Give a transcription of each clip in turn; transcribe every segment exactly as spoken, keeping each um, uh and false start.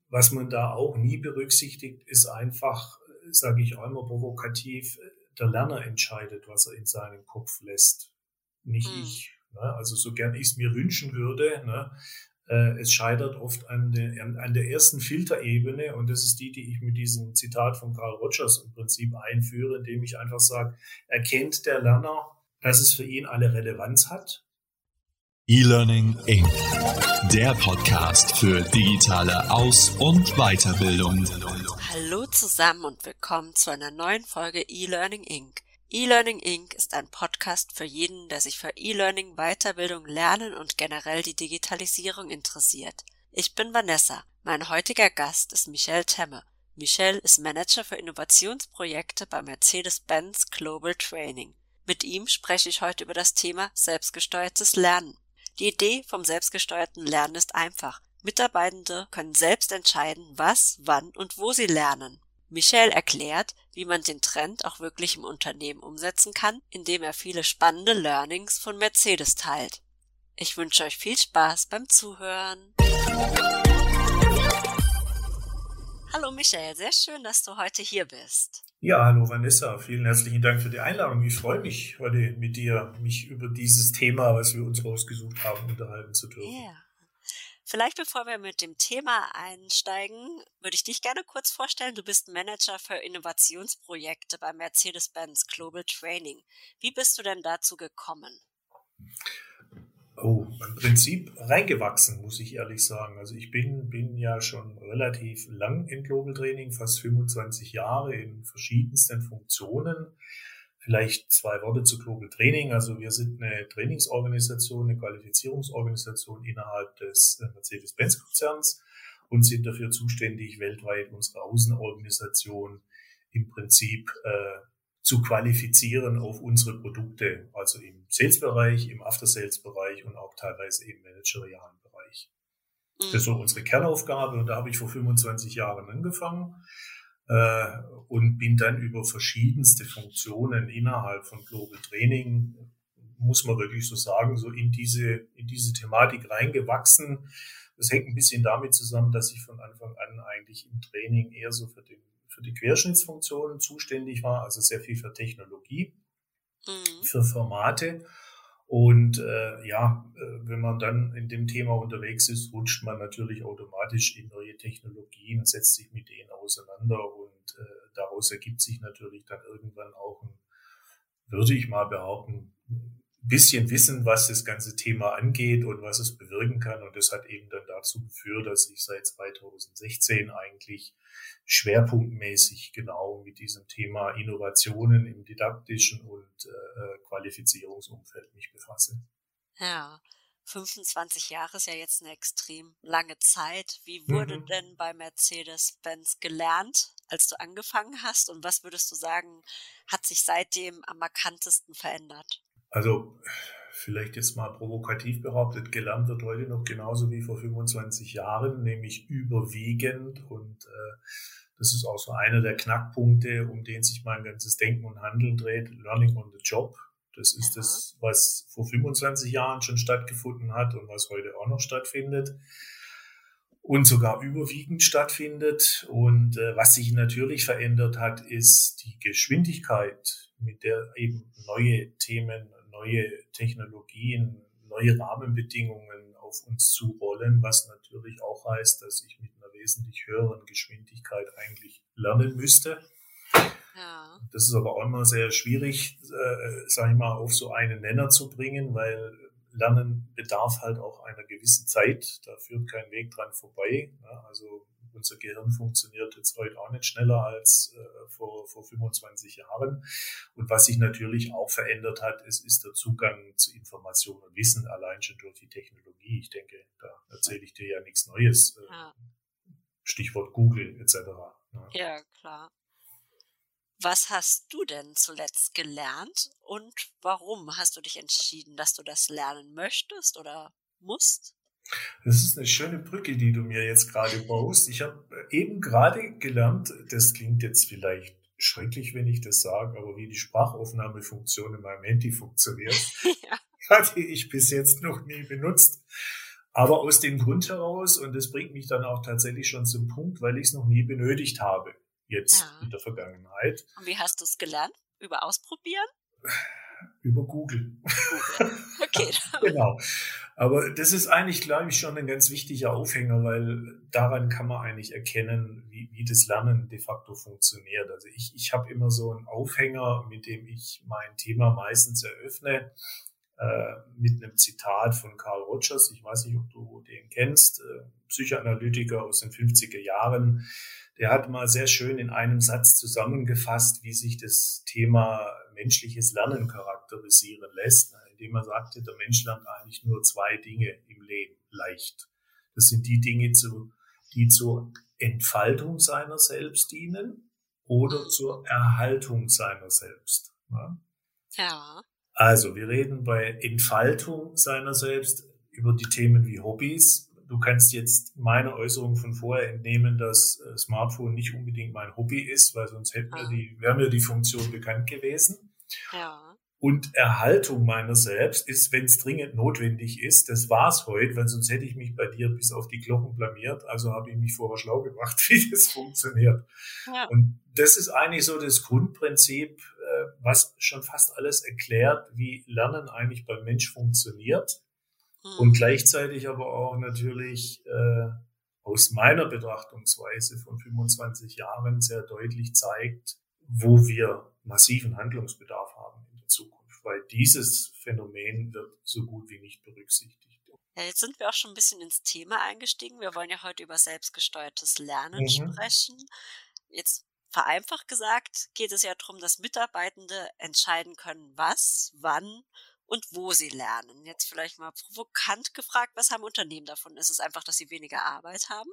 was man da auch nie berücksichtigt, ist einfach, sage ich auch immer provokativ, der Lerner entscheidet, was er in seinen Kopf lässt, nicht Mhm. ich. Ne? Also so gern ich es mir wünschen würde, ne? äh, es scheitert oft an, de, an, an der ersten Filterebene, und das ist die, die ich mit diesem Zitat von Carl Rogers im Prinzip einführe, indem ich einfach sage, erkennt der Lerner, dass es für ihn alle Relevanz hat? E-Learning Incorporated. Der Podcast für digitale Aus- und Weiterbildung. Hallo zusammen und willkommen zu einer neuen Folge E-Learning Incorporated. E-Learning Incorporated ist ein Podcast für jeden, der sich für E-Learning, Weiterbildung, Lernen und generell die Digitalisierung interessiert. Ich bin Vanessa. Mein heutiger Gast ist Michel Temme. Michel ist Manager für Innovationsprojekte bei Mercedes-Benz Global Training. Mit ihm spreche ich heute über das Thema selbstgesteuertes Lernen. Die Idee vom selbstgesteuerten Lernen ist einfach. Mitarbeitende können selbst entscheiden, was, wann und wo sie lernen. Michel erklärt, wie man den Trend auch wirklich im Unternehmen umsetzen kann, indem er viele spannende Learnings von Mercedes teilt. Ich wünsche euch viel Spaß beim Zuhören. Hallo Michel, sehr schön, dass du heute hier bist. Ja, hallo Vanessa, vielen herzlichen Dank für die Einladung. Ich freue mich, heute mit dir mich über dieses Thema, was wir uns rausgesucht haben, unterhalten zu dürfen. Ja. Vielleicht bevor wir mit dem Thema einsteigen, würde ich dich gerne kurz vorstellen. Du bist Manager für Innovationsprojekte bei Mercedes-Benz Global Training. Wie bist du denn dazu gekommen? Oh, im Prinzip reingewachsen, muss ich ehrlich sagen. Also ich bin, bin ja schon relativ lang in Global Training, fast fünfundzwanzig Jahre in verschiedensten Funktionen. Vielleicht zwei Worte zu Global Training. Also wir sind eine Trainingsorganisation, eine Qualifizierungsorganisation innerhalb des Mercedes-Benz-Konzerns und sind dafür zuständig, weltweit unsere Außenorganisation im Prinzip äh, zu qualifizieren auf unsere Produkte, also im Sales-Bereich, im After-Sales-Bereich und auch teilweise im managerialen Bereich. Mhm. Das ist so unsere Kernaufgabe, und da habe ich vor fünfundzwanzig Jahren angefangen äh, und bin dann über verschiedenste Funktionen innerhalb von Global Training, muss man wirklich so sagen, so in diese, in diese Thematik reingewachsen. Das hängt ein bisschen damit zusammen, dass ich von Anfang an eigentlich im Training eher so für den für die Querschnittsfunktionen zuständig war, also sehr viel für Technologie, mhm. für Formate. Und äh, ja, äh, wenn man dann in dem Thema unterwegs ist, rutscht man natürlich automatisch in neue Technologien, setzt sich mit denen auseinander, und äh, daraus ergibt sich natürlich dann irgendwann auch ein, würde ich mal behaupten, ein bisschen Wissen, was das ganze Thema angeht und was es bewirken kann. Und das hat eben dann dazu geführt, dass ich seit zweitausendsechzehn eigentlich schwerpunktmäßig genau mit diesem Thema Innovationen im didaktischen und äh, Qualifizierungsumfeld mich befasse. Ja, fünfundzwanzig Jahre ist ja jetzt eine extrem lange Zeit. Wie wurde mhm. denn bei Mercedes-Benz gelernt, als du angefangen hast? Und was würdest du sagen, hat sich seitdem am markantesten verändert? Also vielleicht jetzt mal provokativ behauptet, gelernt wird heute noch genauso wie vor fünfundzwanzig Jahren, nämlich überwiegend, und äh, das ist auch so einer der Knackpunkte, um den sich mein ganzes Denken und Handeln dreht, Learning on the Job. Das ist Aha. das, was vor fünfundzwanzig Jahren schon stattgefunden hat und was heute auch noch stattfindet und sogar überwiegend stattfindet. Und äh, was sich natürlich verändert hat, ist die Geschwindigkeit, mit der eben neue Themen, neue Technologien, neue Rahmenbedingungen auf uns zurollen, was natürlich auch heißt, dass ich mit einer wesentlich höheren Geschwindigkeit eigentlich lernen müsste. Ja. Das ist aber auch immer sehr schwierig, äh, sage ich mal, auf so einen Nenner zu bringen, weil Lernen bedarf halt auch einer gewissen Zeit. Da führt kein Weg dran vorbei. Ne? Also unser Gehirn funktioniert jetzt heute auch nicht schneller als äh, vor, vor fünfundzwanzig Jahren. Und was sich natürlich auch verändert hat, ist, ist der Zugang zu Information und Wissen, allein schon durch die Technologie. Ich denke, da erzähle ich dir ja nichts Neues. Äh, ja. Stichwort Google et cetera. Ne? Ja, klar. Was hast du denn zuletzt gelernt und warum hast du dich entschieden, dass du das lernen möchtest oder musst? Das ist eine schöne Brücke, die du mir jetzt gerade baust. Ich habe eben gerade gelernt, das klingt jetzt vielleicht schrecklich, wenn ich das sage, aber wie die Sprachaufnahmefunktion in meinem Handy funktioniert, ja. hatte ich bis jetzt noch nie benutzt. Aber aus dem Grund heraus, und das bringt mich dann auch tatsächlich schon zum Punkt, weil ich es noch nie benötigt habe, jetzt Ja. in der Vergangenheit. Und wie hast du es gelernt? Über Ausprobieren? Über Google. Google. Okay. Genau. Aber das ist eigentlich, glaube ich, schon ein ganz wichtiger Aufhänger, weil daran kann man eigentlich erkennen, wie, wie das Lernen de facto funktioniert. Also ich, ich habe immer so einen Aufhänger, mit dem ich mein Thema meistens eröffne, äh, mit einem Zitat von Carl Rogers. Ich weiß nicht, ob du den kennst, äh, Psychoanalytiker aus den fünfziger Jahren. Der hat mal sehr schön in einem Satz zusammengefasst, wie sich das Thema menschliches Lernen charakterisieren lässt, indem er sagte, der Mensch lernt eigentlich nur zwei Dinge im Leben leicht. Das sind die Dinge, die zur Entfaltung seiner selbst dienen oder zur Erhaltung seiner selbst. Ja. Also wir reden bei Entfaltung seiner selbst über die Themen wie Hobbys. Du kannst jetzt meine Äußerung von vorher entnehmen, dass Smartphone nicht unbedingt mein Hobby ist, weil sonst hätten wir die, wäre mir die Funktion bekannt gewesen. Ja. Und Erhaltung meiner selbst ist, wenn es dringend notwendig ist, das war's heute, weil sonst hätte ich mich bei dir bis auf die Glocken blamiert. Also habe ich mich vorher schlau gemacht, wie das funktioniert. Ja. Und das ist eigentlich so das Grundprinzip, was schon fast alles erklärt, wie Lernen eigentlich beim Mensch funktioniert. Und gleichzeitig aber auch natürlich äh, aus meiner Betrachtungsweise von fünfundzwanzig Jahren sehr deutlich zeigt, wo wir massiven Handlungsbedarf haben in der Zukunft, weil dieses Phänomen wird so gut wie nicht berücksichtigt. Ja, jetzt sind wir auch schon ein bisschen ins Thema eingestiegen. Wir wollen ja heute über selbstgesteuertes Lernen Mhm. sprechen. Jetzt vereinfacht gesagt geht es ja darum, dass Mitarbeitende entscheiden können, was, wann und wo sie lernen. Jetzt vielleicht mal provokant gefragt, was haben Unternehmen davon? Ist es einfach, dass sie weniger Arbeit haben?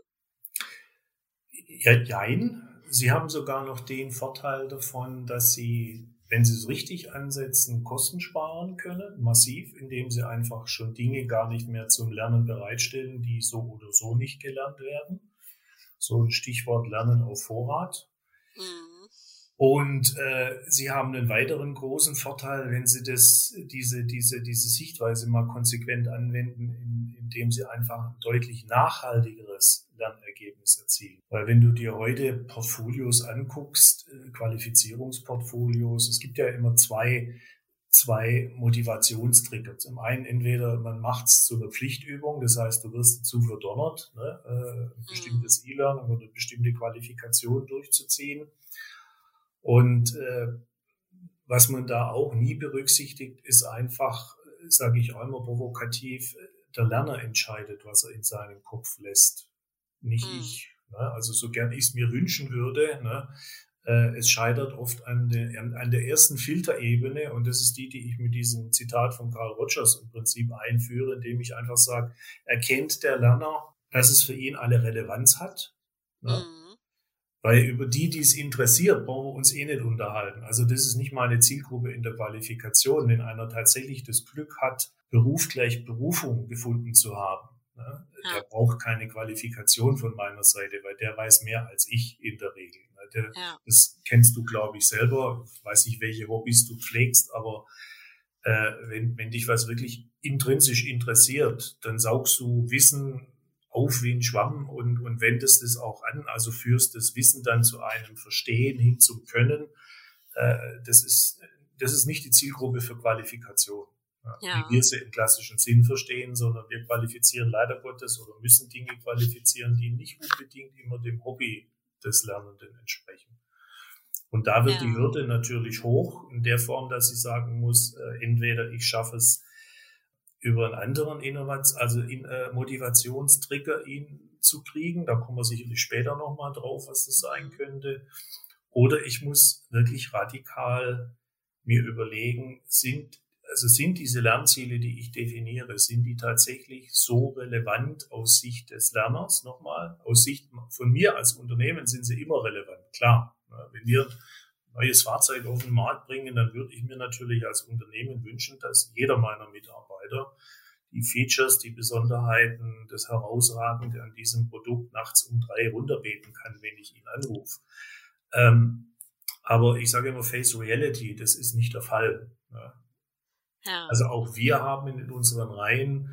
Ja, nein. Sie haben sogar noch den Vorteil davon, dass sie, wenn sie es richtig ansetzen, Kosten sparen können, massiv, indem sie einfach schon Dinge gar nicht mehr zum Lernen bereitstellen, die so oder so nicht gelernt werden. So ein Stichwort Lernen auf Vorrat. Mhm. Und äh, sie haben einen weiteren großen Vorteil, wenn sie das, diese, diese, diese Sichtweise mal konsequent anwenden, in, indem sie einfach ein deutlich nachhaltigeres Lernergebnis erzielen. Weil wenn du dir heute Portfolios anguckst, äh, Qualifizierungsportfolios, es gibt ja immer zwei, zwei Motivationstrigger. Zum einen entweder man macht es zu einer Pflichtübung, das heißt, du wirst dazu verdonnert, ne, äh, ein bestimmtes E-Learning oder bestimmte Qualifikation durchzuziehen. Und äh, was man da auch nie berücksichtigt, ist einfach, sage ich auch immer provokativ, der Lerner entscheidet, was er in seinem Kopf lässt, nicht Mhm. ich. Ne? Also so gern ich es mir wünschen würde, ne? äh, es scheitert oft an, de, an, an der ersten Filterebene, und das ist die, die ich mit diesem Zitat von Carl Rogers im Prinzip einführe, indem ich einfach sage, erkennt der Lerner, dass es für ihn alle Relevanz hat, ne? Mhm. Weil über die, die es interessiert, brauchen wir uns eh nicht unterhalten. Also das ist nicht meine Zielgruppe in der Qualifikation. Wenn einer tatsächlich das Glück hat, Beruf gleich Berufung gefunden zu haben, ne, Ja. der braucht keine Qualifikation von meiner Seite, weil der weiß mehr als ich in der Regel. Ne. Der, Ja. Das kennst du, glaube ich, selber. Ich weiß nicht, welche Hobbys du pflegst, aber äh, wenn, wenn dich was wirklich intrinsisch interessiert, dann saugst du Wissen auf wie ein Schwamm und, und wendest es auch an, also führst das Wissen dann zu einem Verstehen hin zum Können. Äh, das ist, das ist nicht die Zielgruppe für Qualifikation, ja, Ja. wie wir sie im klassischen Sinn verstehen, sondern wir qualifizieren leider Gottes oder müssen Dinge qualifizieren, die nicht unbedingt immer dem Hobby des Lernenden entsprechen. Und da wird Ja. die Hürde natürlich hoch, in der Form, dass ich sagen muss, äh, entweder ich schaffe es über einen anderen Innovats-, also in, äh, Motivationstrigger ihn zu kriegen. Da kommen wir sicherlich später nochmal drauf, was das sein könnte. Oder ich muss wirklich radikal mir überlegen, sind, also sind diese Lernziele, die ich definiere, sind die tatsächlich so relevant aus Sicht des Lerners? Nochmal, aus Sicht von mir als Unternehmen sind sie immer relevant, klar. Wenn wir neues Fahrzeug auf den Markt bringen, dann würde ich mir natürlich als Unternehmen wünschen, dass jeder meiner Mitarbeiter die Features, die Besonderheiten, das Herausragende an diesem Produkt nachts um drei runterbeten kann, wenn ich ihn anrufe. Ähm, aber ich sage immer Face Reality, das ist nicht der Fall. Ja. Ja. Also auch wir haben in unseren Reihen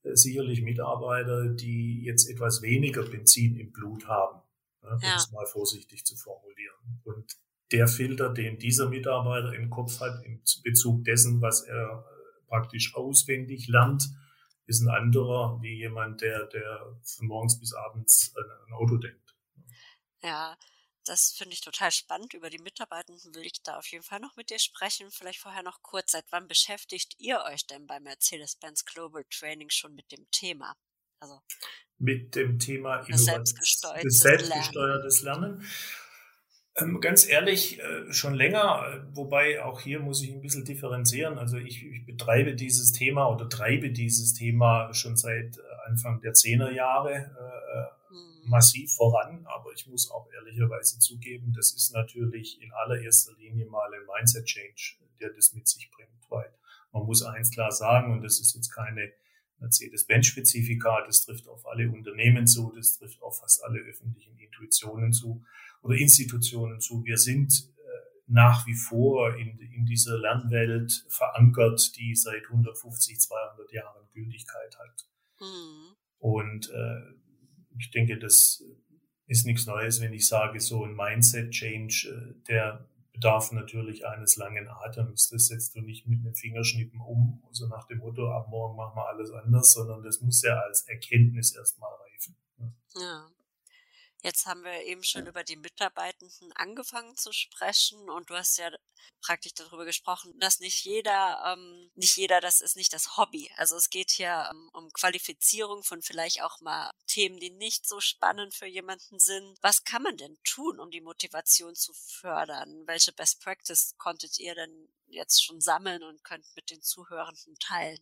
sicherlich Mitarbeiter, die jetzt etwas weniger Benzin im Blut haben, ne, um ja. es mal vorsichtig zu formulieren. Und der Filter, den dieser Mitarbeiter im Kopf hat, in Bezug dessen, was er praktisch auswendig lernt, ist ein anderer wie jemand, der, der von morgens bis abends an ein Auto denkt. Ja, das finde ich total spannend. Über die Mitarbeitenden will ich da auf jeden Fall noch mit dir sprechen. Vielleicht vorher noch kurz, seit wann beschäftigt ihr euch denn bei Mercedes-Benz Global Training schon mit dem Thema? Also mit dem Thema selbstgesteuertes, selbstgesteuertes Lernen. Lernen. Ähm, ganz ehrlich, äh, schon länger, äh, wobei auch hier muss ich ein bisschen differenzieren. Also ich, ich betreibe dieses Thema oder treibe dieses Thema schon seit äh, Anfang der Zehnerjahre äh, mhm. massiv voran, aber ich muss auch ehrlicherweise zugeben, das ist natürlich in allererster Linie mal ein Mindset-Change, der das mit sich bringt, weil man muss eins klar sagen, und das ist jetzt keine Mercedes-Benz-Spezifika, das trifft auf alle Unternehmen zu, das trifft auf fast alle öffentlichen Intuitionen zu oder Institutionen zu. Wir sind äh, nach wie vor in, in dieser Lernwelt verankert, die seit hundertfünfzig, zweihundert Jahren Gültigkeit hat. Mhm. Und äh, ich denke, das ist nichts Neues, wenn ich sage, so ein Mindset-Change, äh, der bedarf natürlich eines langen Atems. Das setzt du nicht mit einem Fingerschnippen um, so nach dem Motto, ab morgen machen wir alles anders, sondern das muss ja als Erkenntnis erstmal reifen. Ja. Jetzt haben wir eben schon ja. über die Mitarbeitenden angefangen zu sprechen und du hast ja praktisch darüber gesprochen, dass nicht jeder, ähm, nicht jeder, das ist nicht das Hobby. Also es geht hier ähm, um Qualifizierung von vielleicht auch mal Themen, die nicht so spannend für jemanden sind. Was kann man denn tun, um die Motivation zu fördern? Welche Best Practice konntet ihr denn jetzt schon sammeln und könnt mit den Zuhörenden teilen?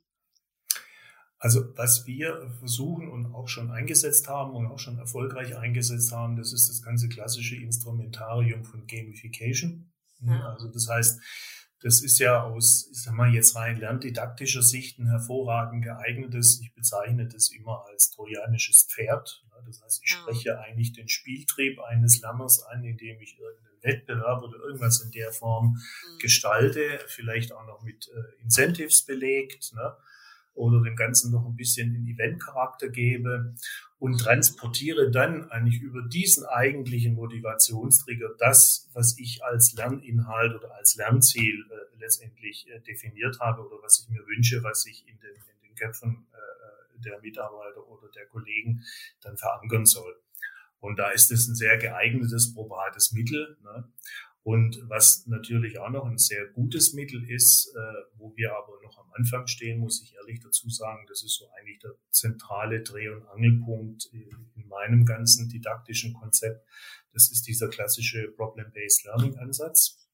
Also was wir versuchen und auch schon eingesetzt haben und auch schon erfolgreich eingesetzt haben, das ist das ganze klassische Instrumentarium von Gamification. Ja. Also das heißt, das ist ja aus, ich sag mal, jetzt rein lerndidaktischer Sicht ein hervorragend geeignetes, ich bezeichne das immer als trojanisches Pferd. Das heißt, ich spreche ja. eigentlich den Spieltrieb eines Lerners an, indem ich irgendeinen Wettbewerb oder irgendwas in der Form mhm. gestalte, vielleicht auch noch mit äh, Incentives belegt, ne? Oder dem Ganzen noch ein bisschen den Event-Charakter gebe und transportiere dann eigentlich über diesen eigentlichen Motivationstrigger das, was ich als Lerninhalt oder als Lernziel äh, letztendlich äh, definiert habe oder was ich mir wünsche, was sich in den, in den Köpfen äh, der Mitarbeiter oder der Kollegen dann verankern soll. Und da ist es ein sehr geeignetes, probates Mittel, ne? Und was natürlich auch noch ein sehr gutes Mittel ist, äh, wo wir aber noch am Anfang stehen, muss ich ehrlich dazu sagen, das ist so eigentlich der zentrale Dreh- und Angelpunkt in meinem ganzen didaktischen Konzept. Das ist dieser klassische Problem-Based Learning-Ansatz,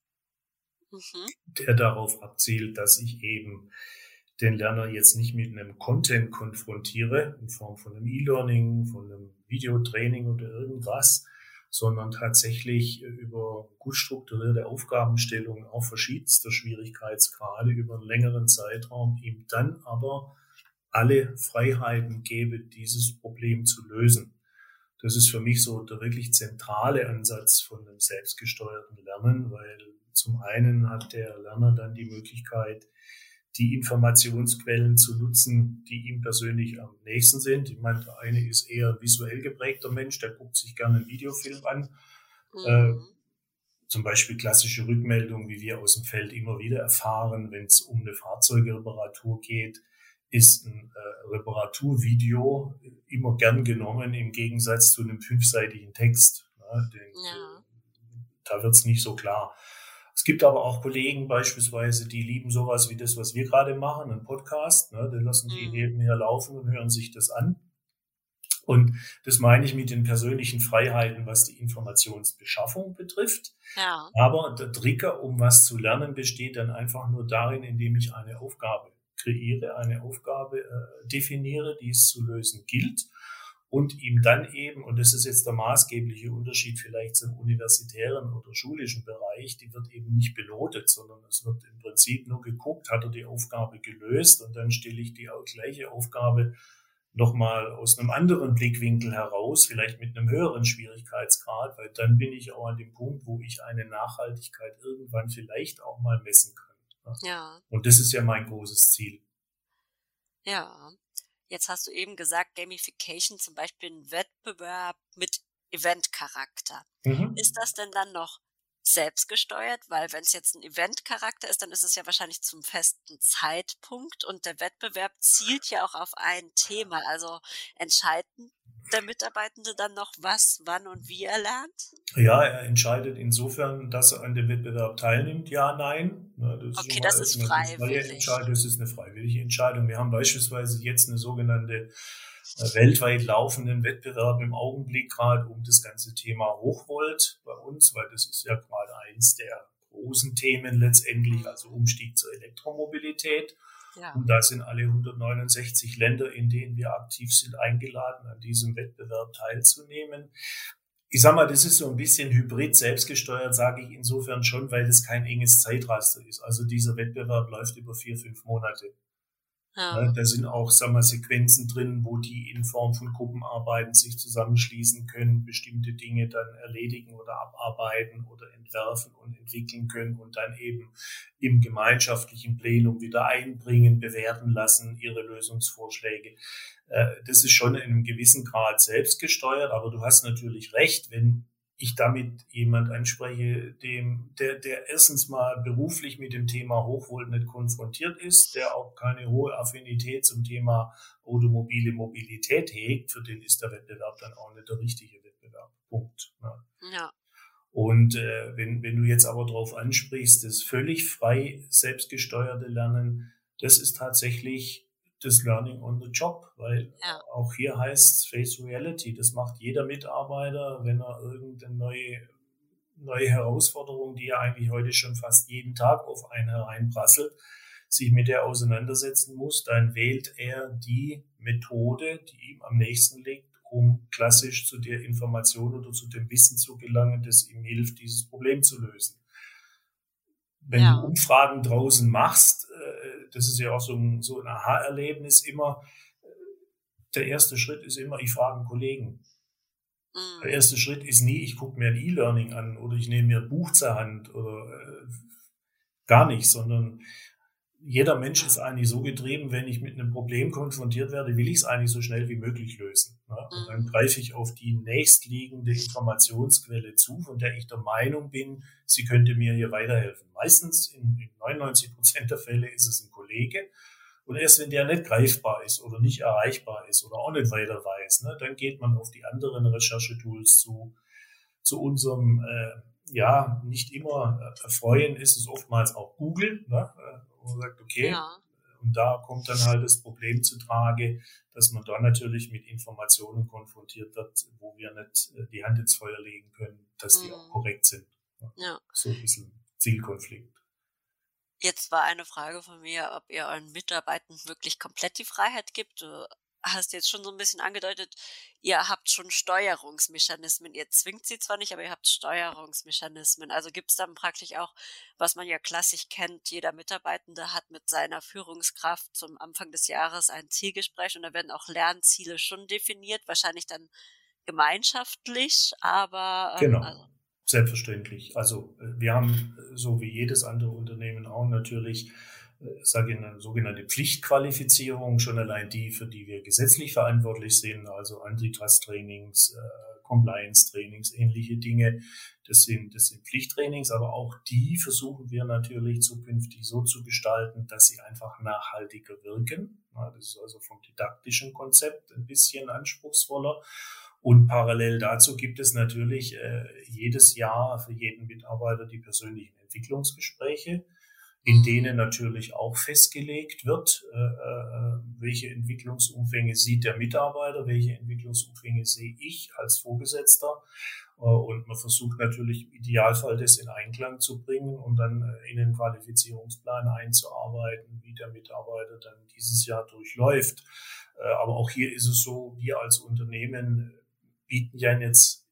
mhm. der darauf abzielt, dass ich eben den Lerner jetzt nicht mit einem Content konfrontiere, in Form von einem E-Learning, von einem Videotraining oder irgendwas, sondern tatsächlich über gut strukturierte Aufgabenstellungen auf verschiedenster Schwierigkeitsgrade über einen längeren Zeitraum ihm dann aber alle Freiheiten gebe, dieses Problem zu lösen. Das ist für mich so der wirklich zentrale Ansatz von einem selbstgesteuerten Lernen, weil zum einen hat der Lerner dann die Möglichkeit, die Informationsquellen zu nutzen, die ihm persönlich am nächsten sind. Ich meine, der eine ist eher ein visuell geprägter Mensch, der guckt sich gerne einen Videofilm an. Mhm. Äh, zum Beispiel klassische Rückmeldungen, wie wir aus dem Feld immer wieder erfahren, wenn es um eine Fahrzeugreparatur geht, ist ein äh, Reparaturvideo immer gern genommen im Gegensatz zu einem fünfseitigen Text. Ne, den, ja. Da wird's nicht so klar. Es gibt aber auch Kollegen beispielsweise, die lieben sowas wie das, was wir gerade machen, einen Podcast. Ne? Die lassen die nebenher laufen und hören sich das an. Und das meine ich mit den persönlichen Freiheiten, was die Informationsbeschaffung betrifft. Ja. Aber der Trigger, um was zu lernen, besteht dann einfach nur darin, indem ich eine Aufgabe kreiere, eine Aufgabe äh, definiere, die es zu lösen gilt. Und ihm dann eben, und das ist jetzt der maßgebliche Unterschied vielleicht zum universitären oder schulischen Bereich, die wird eben nicht belotet, sondern es wird im Prinzip nur geguckt, hat er die Aufgabe gelöst und dann stelle ich die gleiche Aufgabe nochmal aus einem anderen Blickwinkel heraus, vielleicht mit einem höheren Schwierigkeitsgrad, weil dann bin ich auch an dem Punkt, wo ich eine Nachhaltigkeit irgendwann vielleicht auch mal messen kann. Ja. Und das ist ja mein großes Ziel. Ja. Jetzt hast du eben gesagt, Gamification, zum Beispiel ein Wettbewerb mit Eventcharakter. Mhm. Ist das denn dann noch selbstgesteuert? Weil wenn es jetzt ein Eventcharakter ist, dann ist es ja wahrscheinlich zum festen Zeitpunkt und der Wettbewerb zielt ja auch auf ein Thema. Also entscheiden der Mitarbeitende dann noch, was, wann und wie er lernt? Ja, er entscheidet insofern, dass er an dem Wettbewerb teilnimmt. Ja, nein. Das ist Okay, schon mal das ist erstmal eine freie freiwillig. Entscheidung. Das ist eine freiwillige Entscheidung. Wir haben beispielsweise jetzt eine sogenannte äh, weltweit laufenden Wettbewerb im Augenblick gerade um das ganze Thema Hochvolt bei uns, weil das ist ja gerade eins der großen Themen letztendlich, also Umstieg zur Elektromobilität. Ja. Und da sind alle hundertneunundsechzig Länder, in denen wir aktiv sind, eingeladen, an diesem Wettbewerb teilzunehmen. Ich sag mal, das ist so ein bisschen hybrid selbstgesteuert, sage ich insofern schon, weil das kein enges Zeitraster ist. Also dieser Wettbewerb läuft über vier, fünf Monate. Ja. Da sind auch, sagen wir, Sequenzen drin, wo die in Form von Gruppenarbeiten sich zusammenschließen können, bestimmte Dinge dann erledigen oder abarbeiten oder entwerfen und entwickeln können und dann eben im gemeinschaftlichen Plenum wieder einbringen, bewerten lassen, ihre Lösungsvorschläge. Das ist schon in einem gewissen Grad selbst gesteuert, aber du hast natürlich recht, wenn ich damit jemand anspreche, dem, der, der erstens mal beruflich mit dem Thema Hochvolt nicht konfrontiert ist, der auch keine hohe Affinität zum Thema automobile Mobilität hegt, für den ist der Wettbewerb dann auch nicht der richtige Wettbewerb. Punkt. Ja. Ja. Und äh, wenn, wenn du jetzt aber darauf ansprichst, das völlig frei selbstgesteuerte Lernen, das ist tatsächlich das Learning on the Job, weil Ja. auch hier heißt Face Reality, das macht jeder Mitarbeiter, wenn er irgendeine neue, neue Herausforderung, die ja eigentlich heute schon fast jeden Tag auf einen hereinprasselt, sich mit der auseinandersetzen muss, dann wählt er die Methode, die ihm am nächsten liegt, um klassisch zu der Information oder zu dem Wissen zu gelangen, das ihm hilft, dieses Problem zu lösen. Wenn Ja. du Umfragen draußen machst, das ist ja auch so ein, so ein Aha-Erlebnis immer, der erste Schritt ist immer, ich frage einen Kollegen. Mhm. Der erste Schritt ist nie, ich gucke mir ein E-Learning an oder ich nehme mir ein Buch zur Hand oder äh, gar nicht, sondern jeder Mensch ist eigentlich so getrieben, wenn ich mit einem Problem konfrontiert werde, will ich es eigentlich so schnell wie möglich lösen. Ne? Und dann greife ich auf die nächstliegende Informationsquelle zu, von der ich der Meinung bin, sie könnte mir hier weiterhelfen. Meistens in, in neunundneunzig Prozent der Fälle ist es ein Kollege. Und erst wenn der nicht greifbar ist oder nicht erreichbar ist oder auch nicht weiter weiß, ne, dann geht man auf die anderen Recherchetools zu. Zu unserem, äh, ja, nicht immer erfreuen ist es oftmals auch Google, ne, wo man sagt, okay, Ja. und da kommt dann halt das Problem zu Trage, dass man da natürlich mit Informationen konfrontiert wird, wo wir nicht die Hand ins Feuer legen können, dass die Mhm. auch korrekt sind. Ja. So ein bisschen Zielkonflikt. Jetzt war eine Frage von mir, ob ihr euren Mitarbeitenden wirklich komplett die Freiheit gibt. Du hast jetzt schon so ein bisschen angedeutet, ihr habt schon Steuerungsmechanismen. Ihr zwingt sie zwar nicht, aber ihr habt Steuerungsmechanismen. Also gibt es dann praktisch auch, was man ja klassisch kennt, jeder Mitarbeitende hat mit seiner Führungskraft zum Anfang des Jahres ein Zielgespräch und da werden auch Lernziele schon definiert, wahrscheinlich dann gemeinschaftlich, aber ähm, Genau. also, Selbstverständlich. Also wir haben, so wie jedes andere Unternehmen auch natürlich, sage ich, eine sogenannte Pflichtqualifizierung, schon allein die, für die wir gesetzlich verantwortlich sind, also Antitrust-Trainings, äh, Compliance-Trainings, ähnliche Dinge. Das sind, das sind Pflichttrainings, aber auch die versuchen wir natürlich zukünftig so zu gestalten, dass sie einfach nachhaltiger wirken. Ja, das ist also vom didaktischen Konzept ein bisschen anspruchsvoller. Und parallel dazu gibt es natürlich äh, jedes Jahr für jeden Mitarbeiter die persönlichen Entwicklungsgespräche, in denen natürlich auch festgelegt wird, äh, welche Entwicklungsumfänge sieht der Mitarbeiter, welche Entwicklungsumfänge sehe ich als Vorgesetzter. Äh, und man versucht natürlich im Idealfall das in Einklang zu bringen und dann äh, in den Qualifizierungsplan einzuarbeiten, wie der Mitarbeiter dann dieses Jahr durchläuft. Äh, aber auch hier ist es so, wir als Unternehmen bieten ja jetzt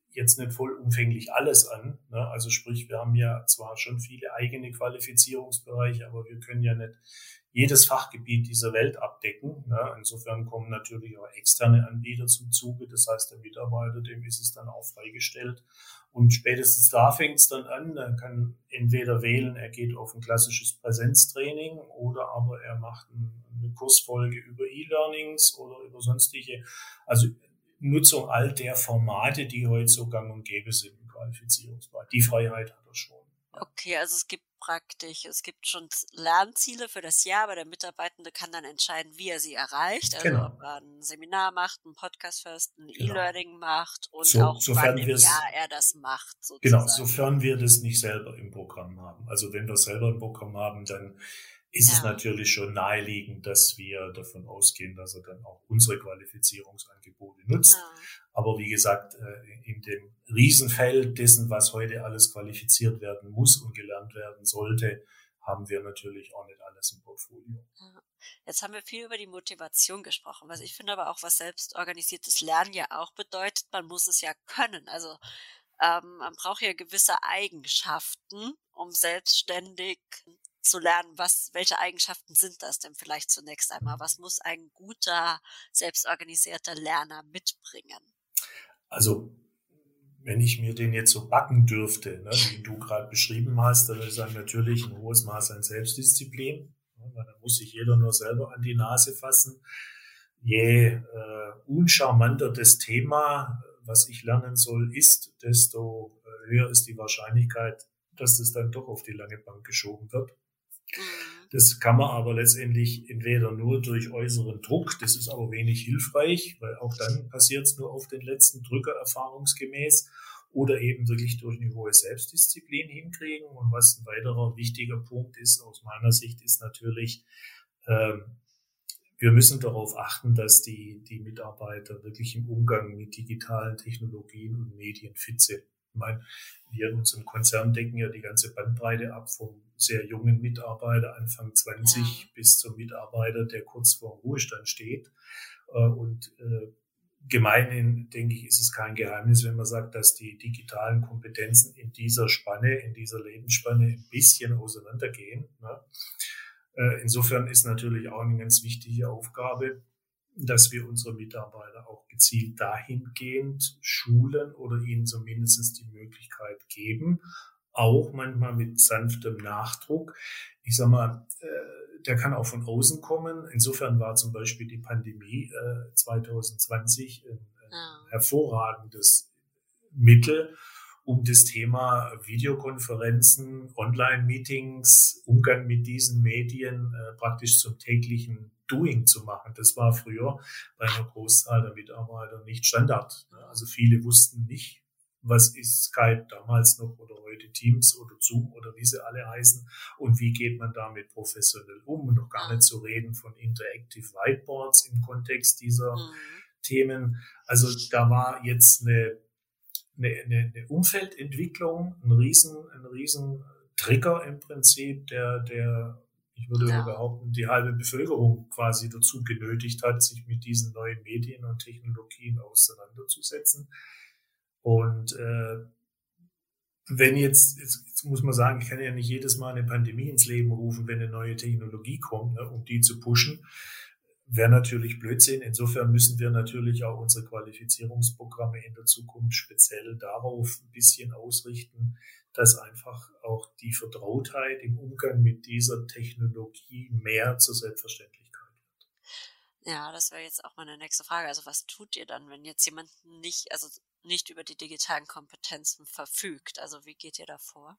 jetzt nicht vollumfänglich alles an. Ne? Also sprich, wir haben ja zwar schon viele eigene Qualifizierungsbereiche, aber wir können ja nicht jedes Fachgebiet dieser Welt abdecken. Ne? Insofern kommen natürlich auch externe Anbieter zum Zuge. Das heißt, der Mitarbeiter, dem ist es dann auch freigestellt. Und spätestens da fängt es dann an. Er kann entweder wählen, er geht auf ein klassisches Präsenztraining oder aber er macht eine Kursfolge über E-Learnings oder über sonstige, also Nutzung all der Formate, die heute so gang und gäbe sind im Qualifizierungsbereich. Die Freiheit hat er schon. Okay, also es gibt praktisch, es gibt schon Lernziele für das Jahr, aber der Mitarbeitende kann dann entscheiden, wie er sie erreicht. Also Genau. ob er ein Seminar macht, ein Podcast hört, ein Genau. E-Learning macht und so, auch wann im Jahr er das macht. Sozusagen. Genau, sofern wir das nicht selber im Programm haben. Also wenn wir es selber im Programm haben, dann ist ja. es natürlich schon naheliegend, dass wir davon ausgehen, dass er dann auch unsere Qualifizierungsangebote nutzt. Ja. Aber wie gesagt, in dem Riesenfeld dessen, was heute alles qualifiziert werden muss und gelernt werden sollte, haben wir natürlich auch nicht alles im Portfolio. Ja. Jetzt haben wir viel über die Motivation gesprochen, was ich finde aber auch, was selbstorganisiertes Lernen ja auch bedeutet, man muss es ja können. Also ähm, man braucht ja gewisse Eigenschaften, um selbstständig zu lernen, was, welche Eigenschaften sind das denn vielleicht zunächst einmal? Was muss ein guter, selbstorganisierter Lerner mitbringen? Also, wenn ich mir den jetzt so backen dürfte, ne, wie du gerade beschrieben hast, dann ist dann natürlich ein hohes Maß an Selbstdisziplin. Ne, weil da muss sich jeder nur selber an die Nase fassen. Je äh, uncharmanter das Thema, was ich lernen soll, ist, desto äh, höher ist die Wahrscheinlichkeit, dass das dann doch auf die lange Bank geschoben wird. Das kann man aber letztendlich entweder nur durch äußeren Druck, das ist aber wenig hilfreich, weil auch dann passiert es nur auf den letzten Drücker erfahrungsgemäß, oder eben wirklich durch eine hohe Selbstdisziplin hinkriegen. Und was ein weiterer wichtiger Punkt ist, aus meiner Sicht, ist natürlich, ähm, wir müssen darauf achten, dass die, die Mitarbeiter wirklich im Umgang mit digitalen Technologien und Medien fit sind. Ich meine, wir in unserem Konzern decken ja die ganze Bandbreite ab, vom sehr jungen Mitarbeiter, Anfang zwanzig, ja, bis zum Mitarbeiter, der kurz vor dem Ruhestand steht. Und gemeinhin, denke ich, ist es kein Geheimnis, wenn man sagt, dass die digitalen Kompetenzen in dieser Spanne, in dieser Lebensspanne ein bisschen auseinandergehen. Insofern ist natürlich auch eine ganz wichtige Aufgabe, dass wir unsere Mitarbeiter auch gezielt dahingehend schulen oder ihnen zumindest die Möglichkeit geben, auch manchmal mit sanftem Nachdruck. Ich sag mal, äh, der kann auch von außen kommen. Insofern war zum Beispiel die Pandemie äh, zwanzig zwanzig ein, ein ja. hervorragendes Mittel, um das Thema Videokonferenzen, Online-Meetings, Umgang mit diesen Medien äh, praktisch zum täglichen Doing zu machen. Das war früher bei einer Großzahl der Mitarbeiter nicht Standard. Also viele wussten nicht, was ist Skype damals noch oder heute Teams oder Zoom oder wie sie alle heißen und wie geht man damit professionell um. Und noch gar nicht zu reden von Interactive Whiteboards im Kontext dieser mhm. Themen. Also da war jetzt eine, eine, eine Umfeldentwicklung, ein riesen, ein riesen Trigger im Prinzip, der, der ich würde ja. behaupten, die halbe Bevölkerung quasi dazu genötigt hat, sich mit diesen neuen Medien und Technologien auseinanderzusetzen. Und äh, wenn jetzt, jetzt, jetzt muss man sagen, ich kann ja nicht jedes Mal eine Pandemie ins Leben rufen, wenn eine neue Technologie kommt, ne, um die zu pushen, wäre natürlich Blödsinn. Insofern müssen wir natürlich auch unsere Qualifizierungsprogramme in der Zukunft speziell darauf ein bisschen ausrichten, dass einfach auch die Vertrautheit im Umgang mit dieser Technologie mehr zur Selbstverständlichkeit wird. Ja, das wäre jetzt auch meine nächste Frage. Also was tut ihr dann, wenn jetzt jemand nicht, also nicht über die digitalen Kompetenzen verfügt? Also wie geht ihr da vor?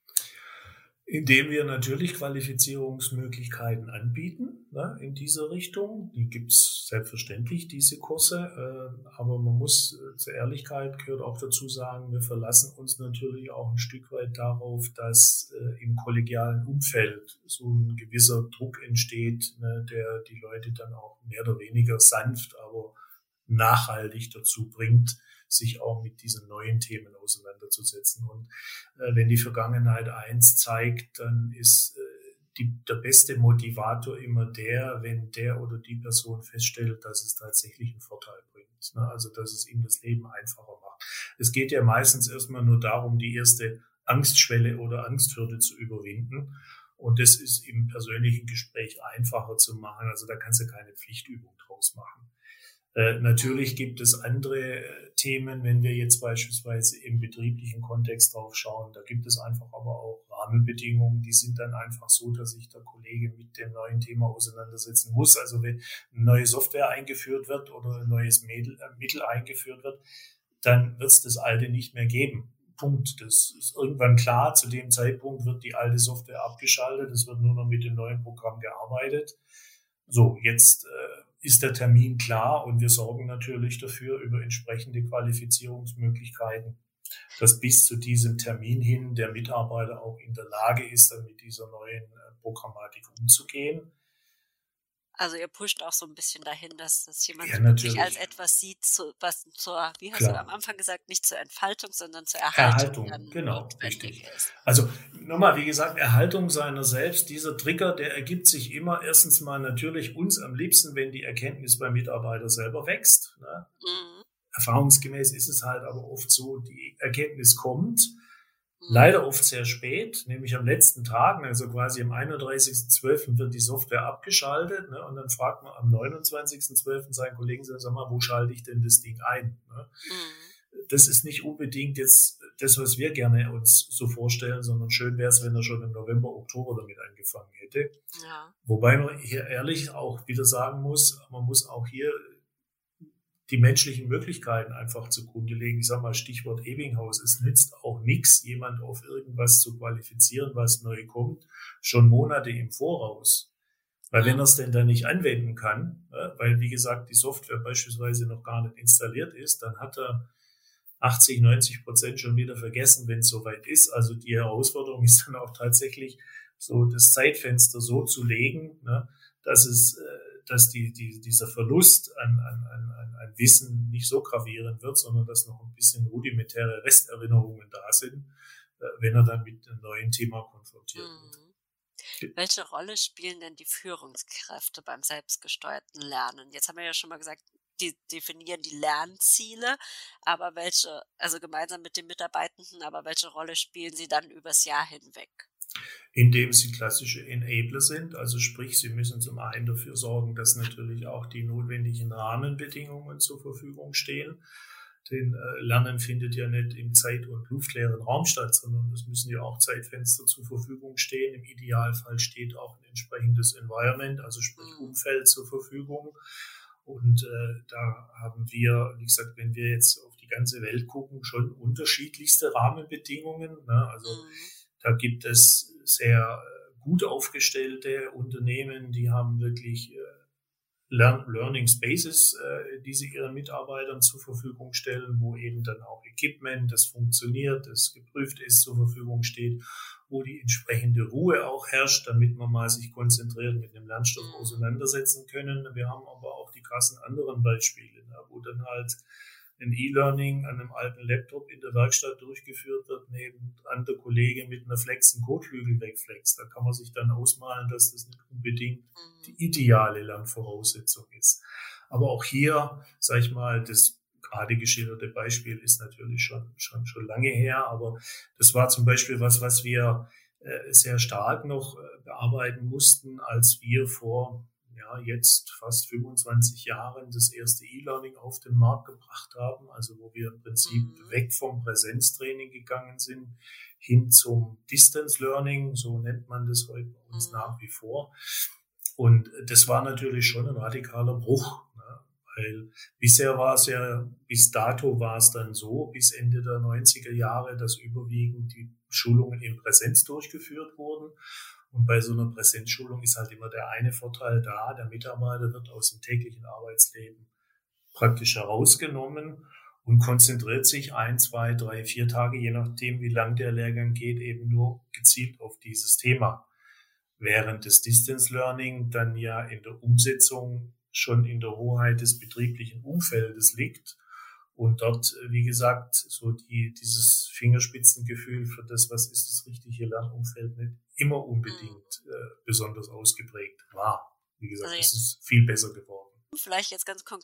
Indem wir natürlich Qualifizierungsmöglichkeiten anbieten, ne, in dieser Richtung. Die gibt's selbstverständlich, diese Kurse. Äh, aber man muss äh, zur Ehrlichkeit gehört auch dazu sagen, wir verlassen uns natürlich auch ein Stück weit darauf, dass äh, im kollegialen Umfeld so ein gewisser Druck entsteht, ne, der die Leute dann auch mehr oder weniger sanft, aber nachhaltig dazu bringt, sich auch mit diesen neuen Themen auseinanderzusetzen. Und äh, wenn die Vergangenheit eins zeigt, dann ist äh, die, der beste Motivator immer der, wenn der oder die Person feststellt, dass es tatsächlich einen Vorteil bringt. Ne? Also, dass es ihm das Leben einfacher macht. Es geht ja meistens erstmal nur darum, die erste Angstschwelle oder Angsthürde zu überwinden. Und das ist im persönlichen Gespräch einfacher zu machen. Also da kannst du keine Pflichtübung draus machen. Äh, natürlich gibt es andere äh, Themen, wenn wir jetzt beispielsweise im betrieblichen Kontext drauf schauen. Da gibt es einfach aber auch Rahmenbedingungen, die sind dann einfach so, dass sich der Kollege mit dem neuen Thema auseinandersetzen muss. Also wenn eine neue Software eingeführt wird oder ein neues Mittel, äh, Mittel eingeführt wird, dann wird es das alte nicht mehr geben. Punkt. Das ist irgendwann klar. Zu dem Zeitpunkt wird die alte Software abgeschaltet. Es wird nur noch mit dem neuen Programm gearbeitet. So, jetzt äh, ist der Termin klar und wir sorgen natürlich dafür über entsprechende Qualifizierungsmöglichkeiten, dass bis zu diesem Termin hin der Mitarbeiter auch in der Lage ist, dann mit dieser neuen äh, Programmatik umzugehen. Also ihr pusht auch so ein bisschen dahin, dass das jemand Ja, wirklich natürlich. als etwas sieht, zu, was zur, wie hast Klar. du am Anfang gesagt, nicht zur Entfaltung, sondern zur Erhaltung, Erhaltung, dann genau, notwendig richtig. ist. Also nochmal, wie gesagt, Erhaltung seiner selbst, dieser Trigger, der ergibt sich immer erstens mal natürlich uns am liebsten, wenn die Erkenntnis beim Mitarbeiter selber wächst. Ne? Mhm. Erfahrungsgemäß ist es halt aber oft so, die Erkenntnis kommt, Mhm. leider oft sehr spät, nämlich am letzten Tag, also quasi am einunddreißigsten zwölften wird die Software abgeschaltet, ne, und dann fragt man am neunundzwanzigsten zwölften seinen Kollegen, sag mal, wo schalte ich denn das Ding ein? Ne? Mhm. Das ist nicht unbedingt jetzt das, was wir gerne uns so vorstellen, sondern schön wäre es, wenn er schon im November, Oktober damit angefangen hätte. Ja. Wobei man hier ehrlich auch wieder sagen muss, man muss auch hier die menschlichen Möglichkeiten einfach zugrunde legen. Ich sage mal Stichwort Ebbinghaus. Es nützt auch nichts, jemand auf irgendwas zu qualifizieren, was neu kommt, schon Monate im Voraus. Weil wenn er es denn dann nicht anwenden kann, weil wie gesagt die Software beispielsweise noch gar nicht installiert ist, dann hat er achtzig, neunzig Prozent schon wieder vergessen, wenn es soweit ist. Also die Herausforderung ist dann auch tatsächlich so das Zeitfenster so zu legen, ne, dass es dass die, die, dieser Verlust an, an, an, an Wissen nicht so gravierend wird, sondern dass noch ein bisschen rudimentäre Resterinnerungen da sind, wenn er dann mit einem neuen Thema konfrontiert wird. Mhm. Welche Rolle spielen denn die Führungskräfte beim selbstgesteuerten Lernen? Jetzt haben wir ja schon mal gesagt, die definieren die Lernziele, aber welche, also gemeinsam mit den Mitarbeitenden, aber welche Rolle spielen sie dann übers Jahr hinweg? Indem sie klassische Enabler sind, also sprich, sie müssen zum einen dafür sorgen, dass natürlich auch die notwendigen Rahmenbedingungen zur Verfügung stehen. Denn äh, Lernen findet ja nicht im zeit- und luftleeren Raum statt, sondern es müssen ja auch Zeitfenster zur Verfügung stehen. Im Idealfall steht auch ein entsprechendes Environment, also sprich Umfeld zur Verfügung. Und äh, da haben wir, wie gesagt, wenn wir jetzt auf die ganze Welt gucken, schon unterschiedlichste Rahmenbedingungen. Ne? Also mhm. Da gibt es sehr gut aufgestellte Unternehmen, die haben wirklich Learning Spaces, die sie ihren Mitarbeitern zur Verfügung stellen, wo eben dann auch Equipment, das funktioniert, das geprüft ist, zur Verfügung steht, wo die entsprechende Ruhe auch herrscht, damit man mal sich konzentriert mit dem Lernstoff auseinandersetzen können. Wir haben aber auch die krassen anderen Beispiele, wo dann halt ein E-Learning an einem alten Laptop in der Werkstatt durchgeführt wird, nebenan der Kollege mit einer Flex einen Kotflügel wegflext. Da kann man sich dann ausmalen, dass das nicht unbedingt die ideale Lernvoraussetzung ist. Aber auch hier, sag ich mal, das gerade geschilderte Beispiel ist natürlich schon, schon, schon lange her, aber das war zum Beispiel was, was wir äh, sehr stark noch äh, bearbeiten mussten, als wir vor ja, jetzt fast fünfundzwanzig Jahren das erste E-Learning auf den Markt gebracht haben, also wo wir im Prinzip mhm. weg vom Präsenztraining gegangen sind, hin zum Distance Learning, so nennt man das heute bei uns mhm. nach wie vor. Und das war natürlich schon ein radikaler Bruch, ne? Weil bisher war es ja, bis dato war es dann so, bis Ende der neunziger Jahre, dass überwiegend die Schulungen in Präsenz durchgeführt wurden. Und bei so einer Präsenzschulung ist halt immer der eine Vorteil da, der Mitarbeiter wird aus dem täglichen Arbeitsleben praktisch herausgenommen und konzentriert sich ein, zwei, drei, vier Tage, je nachdem wie lang der Lehrgang geht, eben nur gezielt auf dieses Thema. Während das Distance Learning dann ja in der Umsetzung schon in der Hoheit des betrieblichen Umfeldes liegt und dort, wie gesagt, so die, dieses Fingerspitzengefühl für das, was ist das richtige Lernumfeld, nicht immer unbedingt äh, besonders ausgeprägt war. Wie gesagt, also es ist viel besser geworden. Vielleicht jetzt ganz konkret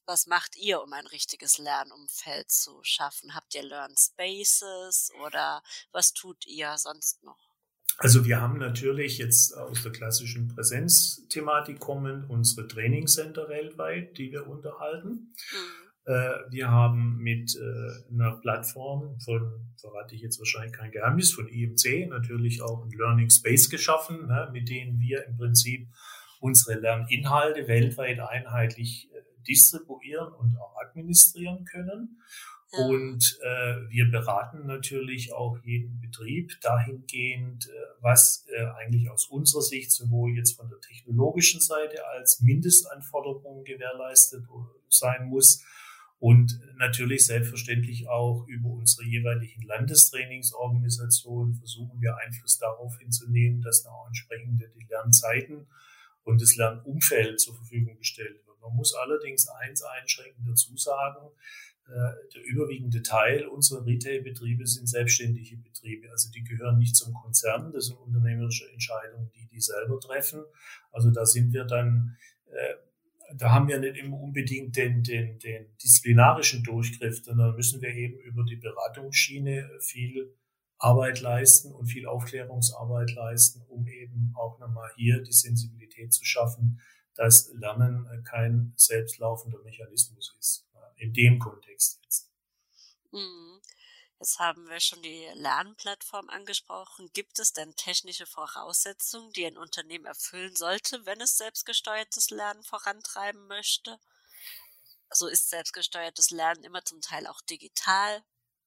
was macht ihr, um ein richtiges Lernumfeld zu schaffen? Habt ihr Learnspaces oder was tut ihr sonst noch? Also wir haben natürlich jetzt aus der klassischen Präsenzthematik kommen unsere Trainingcenter weltweit, die wir unterhalten. Mhm. Wir haben mit einer Plattform von, verrate ich jetzt wahrscheinlich kein Geheimnis, von I M C natürlich auch ein Learning Space geschaffen, mit denen wir im Prinzip unsere Lerninhalte weltweit einheitlich distribuieren und auch administrieren können. Ja. Und äh, wir beraten natürlich auch jeden Betrieb dahingehend, äh, was äh, eigentlich aus unserer Sicht sowohl jetzt von der technologischen Seite als Mindestanforderungen gewährleistet sein muss. Und natürlich selbstverständlich auch über unsere jeweiligen Landestrainingsorganisationen versuchen wir Einfluss darauf hinzunehmen, dass auch entsprechende die Lernzeiten und das Lernumfeld zur Verfügung gestellt wird. Man muss allerdings eins einschränkend dazu sagen, äh, der überwiegende Teil unserer Retail-Betriebe sind selbstständige Betriebe. Also die gehören nicht zum Konzern, das sind unternehmerische Entscheidungen, die die selber treffen. Also da sind wir dann... Äh, Da haben wir nicht immer unbedingt den, den, den disziplinarischen Durchgriff, sondern müssen wir eben über die Beratungsschiene viel Arbeit leisten und viel Aufklärungsarbeit leisten, um eben auch nochmal hier die Sensibilität zu schaffen, dass Lernen kein selbstlaufender Mechanismus ist, in dem Kontext jetzt. Mhm. Jetzt haben wir schon die Lernplattform angesprochen. Gibt es denn technische Voraussetzungen, die ein Unternehmen erfüllen sollte, wenn es selbstgesteuertes Lernen vorantreiben möchte? Also ist selbstgesteuertes Lernen immer zum Teil auch digital?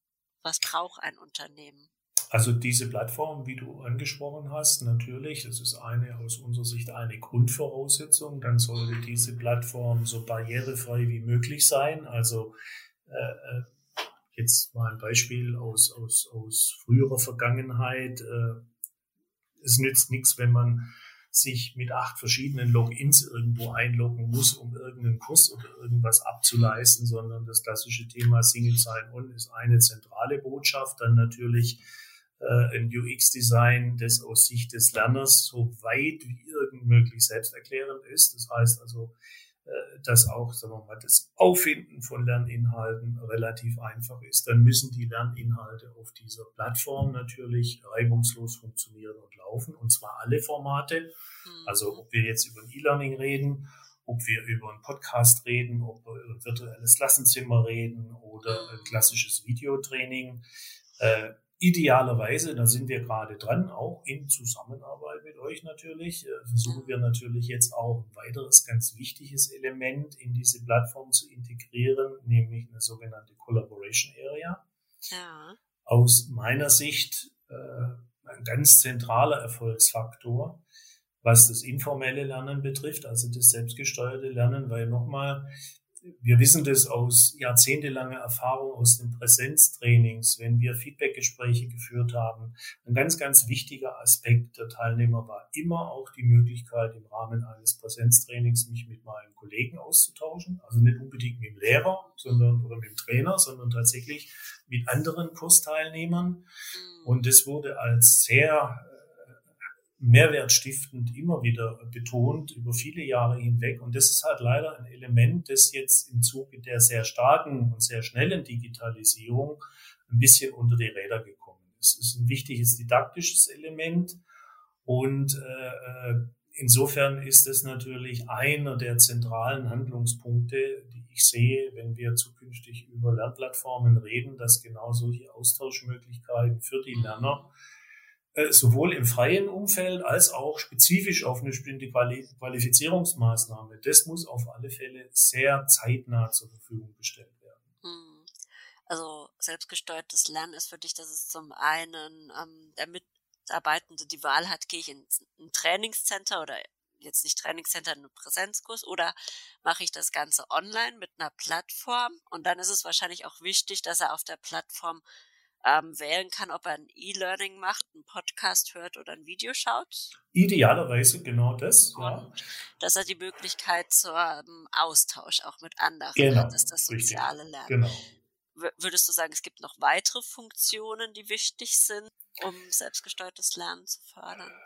Was braucht ein Unternehmen? Also diese Plattform, wie du angesprochen hast, natürlich, das ist eine aus unserer Sicht eine Grundvoraussetzung. Dann sollte diese Plattform so barrierefrei wie möglich sein. Also äh, Jetzt mal ein Beispiel aus, aus, aus früherer Vergangenheit. Es nützt nichts, wenn man sich mit acht verschiedenen Logins irgendwo einloggen muss, um irgendeinen Kurs oder irgendwas abzuleisten, sondern das klassische Thema Single Sign-On ist eine zentrale Botschaft. Dann natürlich äh, ein U X-Design, das aus Sicht des Lerners so weit wie irgend möglich selbsterklärend ist. Das heißt also, dass auch, sagen wir mal, das Auffinden von Lerninhalten relativ einfach ist. Dann müssen die Lerninhalte auf dieser Plattform natürlich reibungslos funktionieren und laufen, und zwar alle Formate. Also ob wir jetzt über ein E-Learning reden, ob wir über einen Podcast reden, ob wir über ein virtuelles Klassenzimmer reden oder ein klassisches Videotraining. Äh, Idealerweise, da sind wir gerade dran, auch in Zusammenarbeit mit euch natürlich, äh, versuchen wir natürlich jetzt auch ein weiteres ganz wichtiges Element in diese Plattform zu integrieren, nämlich eine sogenannte Collaboration Area. Ja. Aus meiner Sicht äh, ein ganz zentraler Erfolgsfaktor, was das informelle Lernen betrifft, also das selbstgesteuerte Lernen, weil nochmal, wir wissen das aus jahrzehntelanger Erfahrung aus den Präsenztrainings, wenn wir Feedbackgespräche geführt haben. Ein ganz, ganz wichtiger Aspekt der Teilnehmer war immer auch die Möglichkeit, im Rahmen eines Präsenztrainings mich mit meinen Kollegen auszutauschen. Also nicht unbedingt mit dem Lehrer sondern oder mit dem Trainer, sondern tatsächlich mit anderen Kursteilnehmern. Und das wurde als sehr mehrwertstiftend immer wieder betont über viele Jahre hinweg. Und das ist halt leider ein Element, das jetzt im Zuge der sehr starken und sehr schnellen Digitalisierung ein bisschen unter die Räder gekommen ist. Es ist ein wichtiges didaktisches Element und äh, insofern ist es natürlich einer der zentralen Handlungspunkte, die ich sehe, wenn wir zukünftig über Lernplattformen reden, dass genau solche Austauschmöglichkeiten für die Lerner sowohl im freien Umfeld als auch spezifisch auf eine bestimmte Qualifizierungsmaßnahme. Das muss auf alle Fälle sehr zeitnah zur Verfügung gestellt werden. Also selbstgesteuertes Lernen ist für dich, dass es zum einen ähm, der Mitarbeitende die Wahl hat, gehe ich in ein Trainingscenter oder jetzt nicht Trainingscenter, einen Präsenzkurs oder mache ich das Ganze online mit einer Plattform, und dann ist es wahrscheinlich auch wichtig, dass er auf der Plattform Ähm, wählen kann, ob er ein E-Learning macht, einen Podcast hört oder ein Video schaut. Idealerweise genau das, und ja. Dass er die Möglichkeit zum ähm, Austausch auch mit anderen genau, hat, dass das soziale richtig, Lernen. Genau. W- würdest du sagen, es gibt noch weitere Funktionen, die wichtig sind, um selbstgesteuertes Lernen zu fördern?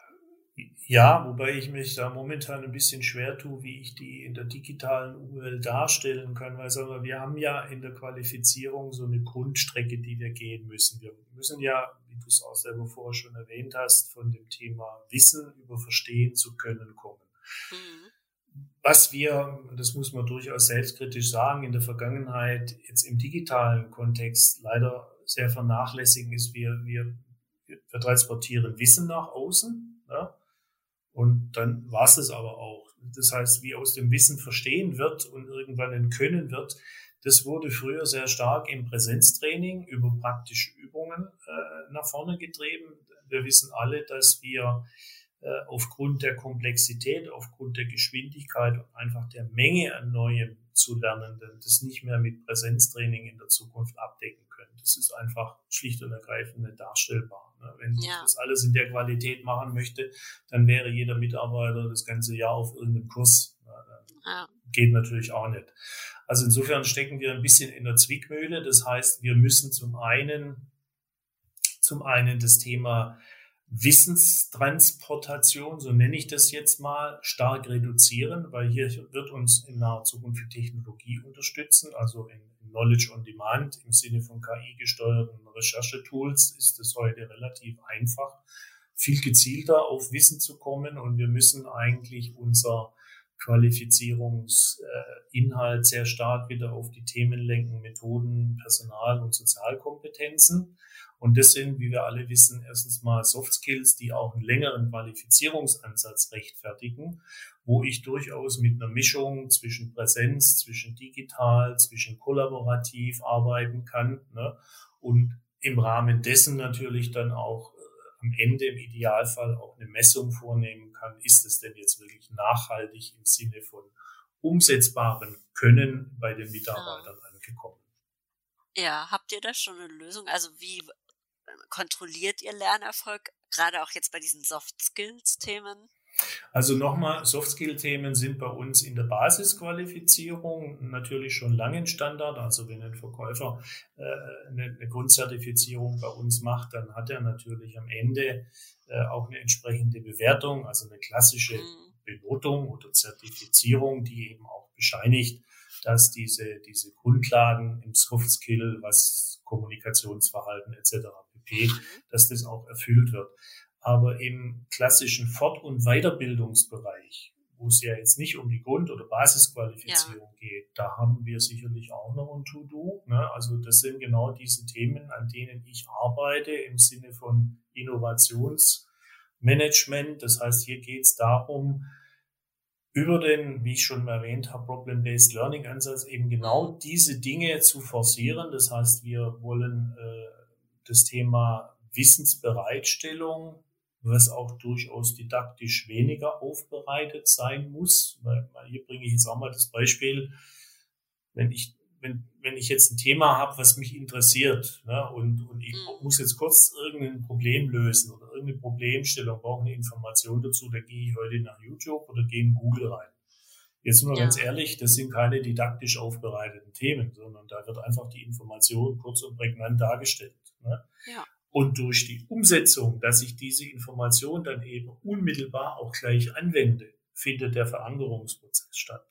Ja, wobei ich mich da momentan ein bisschen schwer tue, wie ich die in der digitalen Umwelt darstellen kann, weil sagen wir, wir haben ja in der Qualifizierung so eine Grundstrecke, die wir gehen müssen. Wir müssen ja, wie du es auch selber vorher schon erwähnt hast, von dem Thema Wissen über Verstehen zu können kommen. Mhm. Was wir, das muss man durchaus selbstkritisch sagen, in der Vergangenheit jetzt im digitalen Kontext leider sehr vernachlässigen, ist, wir, wir, wir transportieren Wissen nach außen, ja? Und dann war es das aber auch. Das heißt, wie aus dem Wissen verstehen wird und irgendwann ein Können wird, das wurde früher sehr stark im Präsenztraining über praktische Übungen äh, nach vorne getrieben. Wir wissen alle, dass wir äh, aufgrund der Komplexität, aufgrund der Geschwindigkeit und einfach der Menge an Neuem zu Lernenden das nicht mehr mit Präsenztraining in der Zukunft abdecken können. Das ist einfach schlicht und ergreifend nicht darstellbar. Wenn ich ja. das alles in der Qualität machen möchte, dann wäre jeder Mitarbeiter das ganze Jahr auf irgendeinem Kurs. Ja. Geht natürlich auch nicht. Also insofern stecken wir ein bisschen in der Zwickmühle. Das heißt, wir müssen zum einen, zum einen das Thema Wissenstransportation, so nenne ich das jetzt mal, stark reduzieren, weil hier wird uns in naher Zukunft die Technologie unterstützen, also in Knowledge on Demand im Sinne von K I-gesteuerten Recherchetools ist es heute relativ einfach, viel gezielter auf Wissen zu kommen und wir müssen eigentlich unser Qualifizierungsinhalt sehr stark wieder auf die Themen lenken, Methoden, Personal- und Sozialkompetenzen. Und das sind, wie wir alle wissen, erstens mal Soft Skills, die auch einen längeren Qualifizierungsansatz rechtfertigen, wo ich durchaus mit einer Mischung zwischen Präsenz, zwischen digital, zwischen kollaborativ arbeiten kann, ne? Und im Rahmen dessen natürlich dann auch äh, am Ende im Idealfall auch eine Messung vornehmen kann. Ist es denn jetzt wirklich nachhaltig im Sinne von umsetzbaren Können bei den Mitarbeitern ja. angekommen? Ja, habt ihr da schon eine Lösung? Also wie kontrolliert ihr Lernerfolg, gerade auch jetzt bei diesen Soft-Skills-Themen? Also nochmal, Soft-Skill-Themen sind bei uns in der Basisqualifizierung natürlich schon lange ein Standard. Also wenn ein Verkäufer äh, eine, eine Grundzertifizierung bei uns macht, dann hat er natürlich am Ende äh, auch eine entsprechende Bewertung, also eine klassische mhm. Benotung oder Zertifizierung, die eben auch bescheinigt, dass diese, diese Grundlagen im Soft-Skill, was Kommunikationsverhalten et cetera pp., mhm. dass das auch erfüllt wird. Aber im klassischen Fort- und Weiterbildungsbereich, wo es ja jetzt nicht um die Grund- oder Basisqualifizierung ja. geht, da haben wir sicherlich auch noch ein To-Do. Ne? Also das sind genau diese Themen, an denen ich arbeite im Sinne von Innovationsmanagement. Das heißt, hier geht es darum, über den, wie ich schon erwähnt habe, Problem-Based Learning-Ansatz eben genau diese Dinge zu forcieren. Das heißt, wir wollen äh, das Thema Wissensbereitstellung, was auch durchaus didaktisch weniger aufbereitet sein muss. Weil, hier bringe ich jetzt auch mal das Beispiel, wenn ich wenn wenn ich jetzt ein Thema habe, was mich interessiert, ne, und und ich mhm. muss jetzt kurz irgendein Problem lösen oder irgendeine Problemstellung, brauche eine Information dazu, da gehe ich heute nach YouTube oder gehe in Google rein. Jetzt nur ja. ganz ehrlich, das sind keine didaktisch aufbereiteten Themen, sondern da wird einfach die Information kurz und prägnant dargestellt. Ne? Ja. Und durch die Umsetzung, dass ich diese Information dann eben unmittelbar auch gleich anwende, findet der Verankerungsprozess statt.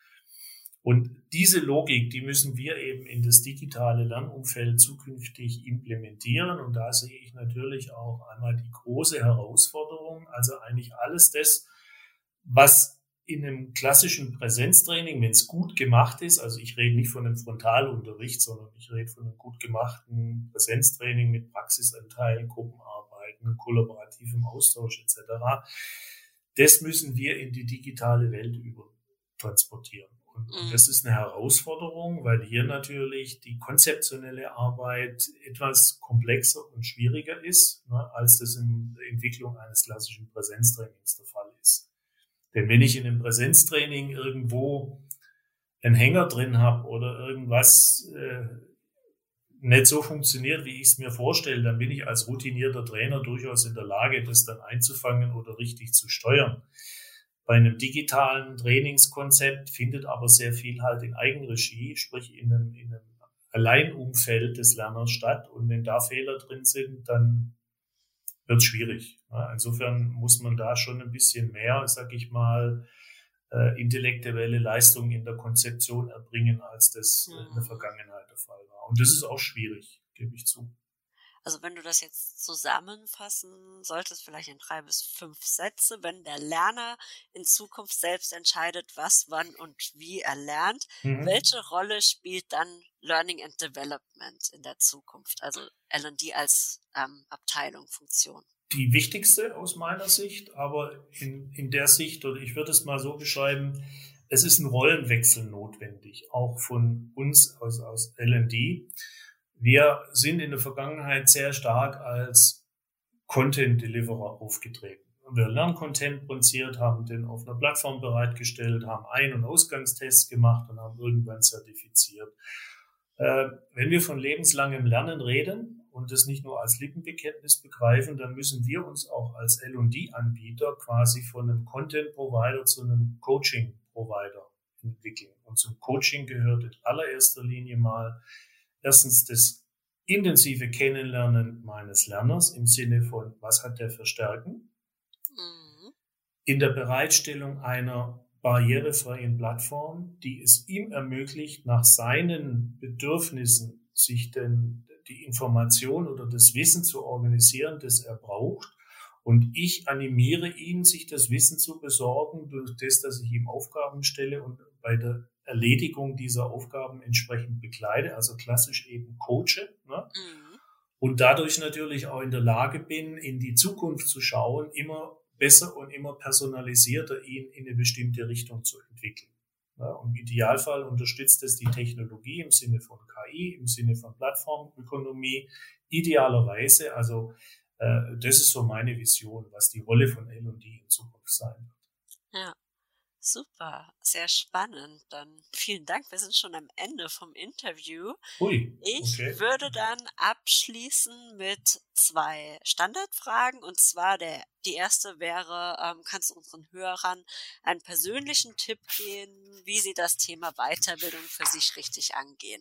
Und diese Logik, die müssen wir eben in das digitale Lernumfeld zukünftig implementieren. Und da sehe ich natürlich auch einmal die große Herausforderung, also eigentlich alles das, was in einem klassischen Präsenztraining, wenn es gut gemacht ist, also ich rede nicht von einem Frontalunterricht, sondern ich rede von einem gut gemachten Präsenztraining mit Praxisanteilen, Gruppenarbeiten, kollaborativem Austausch et cetera. Das müssen wir in die digitale Welt übertransportieren. Und, und das ist eine Herausforderung, weil hier natürlich die konzeptionelle Arbeit etwas komplexer und schwieriger ist, ne, als das in der Entwicklung eines klassischen Präsenztrainings der Fall ist. Denn wenn ich in einem Präsenztraining irgendwo einen Hänger drin habe oder irgendwas äh, nicht so funktioniert, wie ich es mir vorstelle, dann bin ich als routinierter Trainer durchaus in der Lage, das dann einzufangen oder richtig zu steuern. Bei einem digitalen Trainingskonzept findet aber sehr viel halt in Eigenregie, sprich in einem, in einem Alleinumfeld des Lerners statt. Und wenn da Fehler drin sind, dann wird es schwierig. Ja, insofern muss man da schon ein bisschen mehr, sag ich mal, äh, intellektuelle Leistung in der Konzeption erbringen, als das mhm. in der Vergangenheit der Fall war. Und das ist auch schwierig, gebe ich zu. Also wenn du das jetzt zusammenfassen solltest, vielleicht in drei bis fünf Sätze, wenn der Lerner in Zukunft selbst entscheidet, was, wann und wie er lernt, mhm. welche Rolle spielt dann Learning and Development in der Zukunft, also L und D als ähm, Abteilung, Funktion? Die wichtigste aus meiner Sicht, aber in, in der Sicht, oder ich würde es mal so beschreiben, es ist ein Rollenwechsel notwendig, auch von uns aus, aus L und D. Wir sind in der Vergangenheit sehr stark als Content-Deliverer aufgetreten. Wir haben Lerncontent produziert, haben den auf einer Plattform bereitgestellt, haben Ein- und Ausgangstests gemacht und haben irgendwann zertifiziert. Äh, wenn wir von lebenslangem Lernen reden und das nicht nur als Lippenbekenntnis begreifen, dann müssen wir uns auch als L und D-Anbieter quasi von einem Content-Provider zu einem Coaching-Provider entwickeln. Und zum Coaching gehört in allererster Linie mal erstens das intensive Kennenlernen meines Lerners im Sinne von, was hat der für Stärken? Mhm. In der Bereitstellung einer barrierefreien Plattform, die es ihm ermöglicht, nach seinen Bedürfnissen sich denn die Information oder das Wissen zu organisieren, das er braucht. Und ich animiere ihn, sich das Wissen zu besorgen, durch das, dass ich ihm Aufgaben stelle und bei der Erledigung dieser Aufgaben entsprechend begleite, also klassisch eben coache. Ne? Mhm. Und dadurch natürlich auch in der Lage bin, in die Zukunft zu schauen, immer besser und immer personalisierter ihn in eine bestimmte Richtung zu entwickeln. Ja, und im Idealfall unterstützt es die Technologie im Sinne von K I, im Sinne von Plattformökonomie, idealerweise. Also äh, das ist so meine Vision, was die Rolle von L und D in Zukunft sein wird. Ja. Super, sehr spannend. Dann vielen Dank. Wir sind schon am Ende vom Interview. Ui, ich okay. würde dann abschließen mit zwei Standardfragen. Und zwar der, die erste wäre, ähm, kannst du unseren Hörern einen persönlichen Tipp geben, wie sie das Thema Weiterbildung für sich richtig angehen?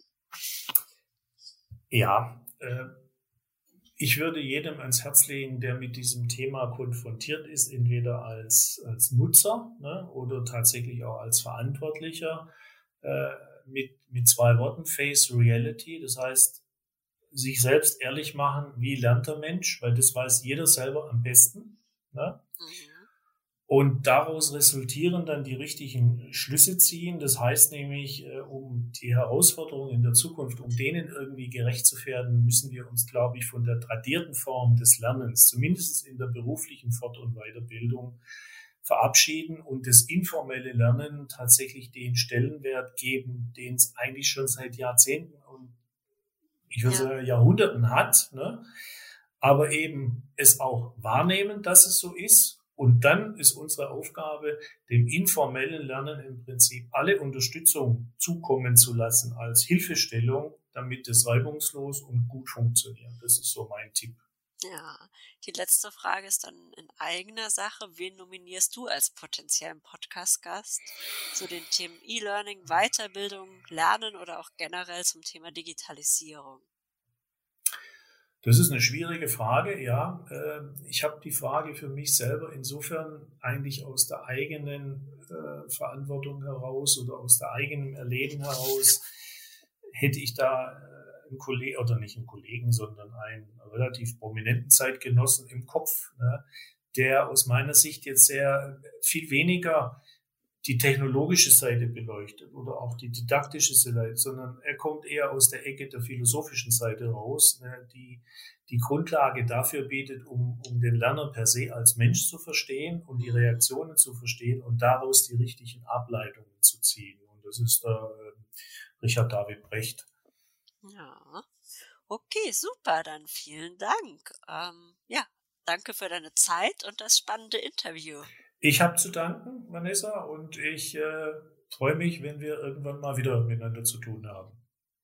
Ja, äh, ich würde jedem ans Herz legen, der mit diesem Thema konfrontiert ist, entweder als, als Nutzer, ne, oder tatsächlich auch als Verantwortlicher, äh, mit, mit zwei Worten, Face Reality. Das heißt, sich selbst ehrlich machen, wie lernt der Mensch, weil das weiß jeder selber am besten. Ne? Mhm. Und daraus resultieren dann die richtigen Schlüsse ziehen. Das heißt nämlich, um die Herausforderungen in der Zukunft, um denen irgendwie gerecht zu werden, müssen wir uns, glaube ich, von der tradierten Form des Lernens, zumindest in der beruflichen Fort- und Weiterbildung, verabschieden und das informelle Lernen tatsächlich den Stellenwert geben, den es eigentlich schon seit Jahrzehnten und ich würde ja. sagen Jahrhunderten hat, ne? Aber eben es auch wahrnehmen, dass es so ist. Und dann ist unsere Aufgabe, dem informellen Lernen im Prinzip alle Unterstützung zukommen zu lassen als Hilfestellung, damit es reibungslos und gut funktioniert. Das ist so mein Tipp. Ja, die letzte Frage ist dann in eigener Sache. Wen nominierst du als potenziellen Podcast-Gast zu den Themen E-Learning, Weiterbildung, Lernen oder auch generell zum Thema Digitalisierung? Das ist eine schwierige Frage, ja. Ich habe die Frage für mich selber insofern eigentlich aus der eigenen Verantwortung heraus oder aus der eigenen Erleben heraus, hätte ich da einen Kollegen, oder nicht einen Kollegen, sondern einen relativ prominenten Zeitgenossen im Kopf, ne, der aus meiner Sicht jetzt sehr viel weniger die technologische Seite beleuchtet oder auch die didaktische Seite, sondern er kommt eher aus der Ecke der philosophischen Seite raus, ne, die die Grundlage dafür bietet, um, um den Lerner per se als Mensch zu verstehen und die Reaktionen zu verstehen und daraus die richtigen Ableitungen zu ziehen. Und das ist der äh, Richard David Brecht. Ja, okay, super, dann vielen Dank. Ähm, ja, danke für deine Zeit und das spannende Interview. Ich habe zu danken, Vanessa, und ich äh, freue mich, wenn wir irgendwann mal wieder miteinander zu tun haben.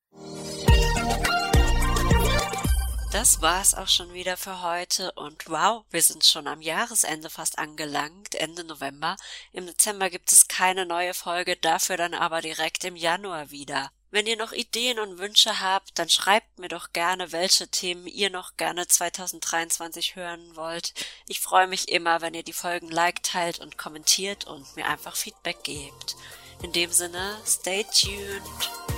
Das war's auch schon wieder für heute und wow, wir sind schon am Jahresende fast angelangt, Ende November. Im Dezember gibt es keine neue Folge, dafür dann aber direkt im Januar wieder. Wenn ihr noch Ideen und Wünsche habt, dann schreibt mir doch gerne, welche Themen ihr noch gerne zwanzig dreiundzwanzig hören wollt. Ich freue mich immer, wenn ihr die Folgen liked, teilt und kommentiert und mir einfach Feedback gebt. In dem Sinne, stay tuned!